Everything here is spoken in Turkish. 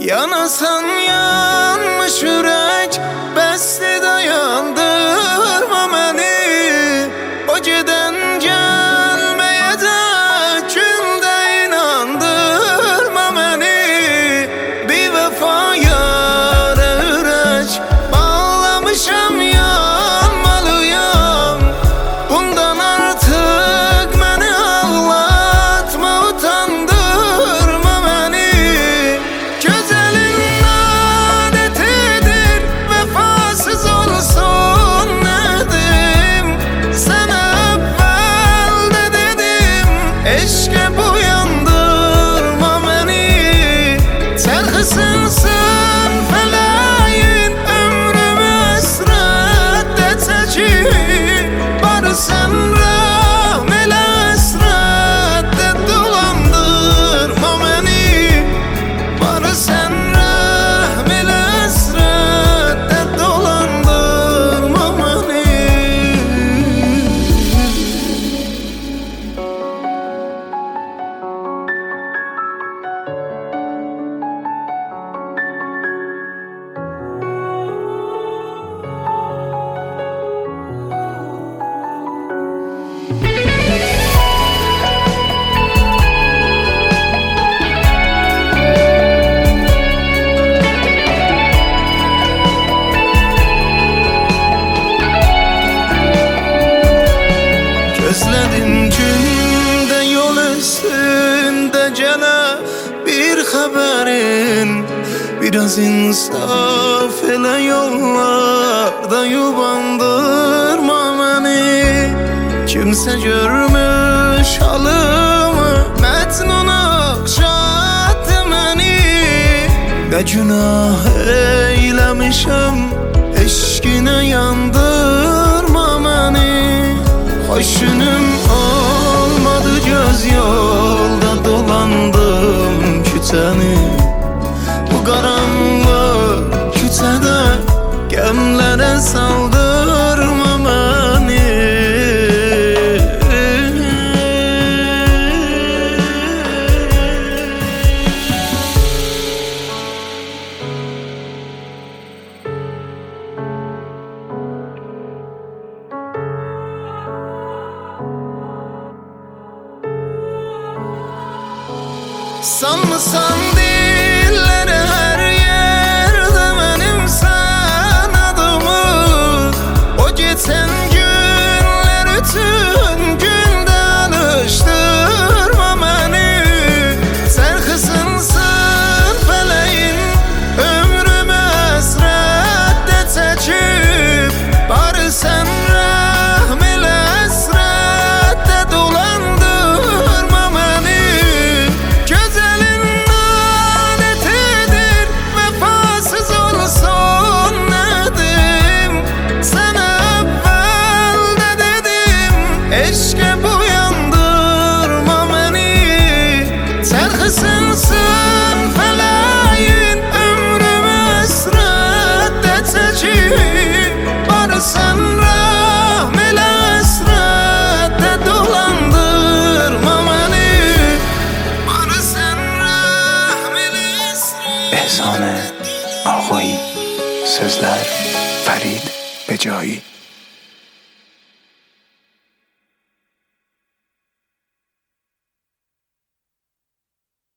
Yanasan yanmış yürek, besli dayandırma beni. O giden gelmeyecek günde inandırma beni. Bir vefaya yürek bağlamışam, yanmalıyam. Bundan artık beni ağlatma, utandırma beni. Güzelin adetidir vefasız olsun dedim. Sana evvel de dedim, eşke uyandırma beni. Terhısınsın feleğin, ömrümü esrette çekip. Barı sen rahm ile esrette dolandırma beni. Barı sen rahm ile esrette dolandırma beni. Gözledim günde yol üstünde gene bir haberin. Biraz insaf ele, yollarda yubandırma beni. Kimse görmüş halımı, Mecnun okşattı beni. Ne günah eylemişim, eşkine yandırma beni. Hoşunum olmadı, göz yolda dolandım küçeni. Bu karanlık küçede gemlere saldırma beni. Sanmısan dillere her yerde benim sen adımı. O geçen günler bütün günde alıştırma beni. Serhısınsın feleğin, ömrümü esrette çekip. Bari sen rahm ile esrette dolandırma beni. Güzelin adetidir vefasız olsun dedim. Sana evvel de dedim, eşke uyandırma beni. Terhısınsın feleğin, ömrümü esrette çekip. Bari sen rahm ile esrette dolandırma beni. Bari sen rahm ile esrette. Ehsane Ağaoğlu. Sözler Ferid Becayi.